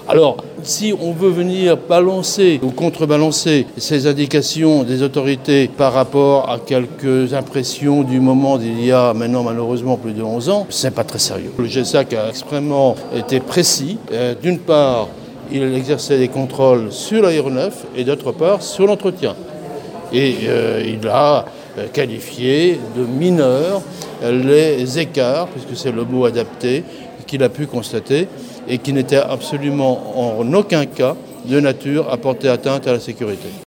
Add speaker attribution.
Speaker 1: Alors, si on veut venir balancer ou contrebalancer ces indications des autorités par rapport à quelques impressions du moment d'il y a maintenant malheureusement plus de 11 ans, c'est pas très sérieux. Le GSAC a extrêmement été précis. D'une part, il exerçait des contrôles sur l'aéronef et d'autre part sur l'entretien. Et il a qualifié de mineurs les écarts, puisque c'est le mot adapté, qu'il a pu constater et qui n'était absolument en aucun cas de nature à porter atteinte à la sécurité.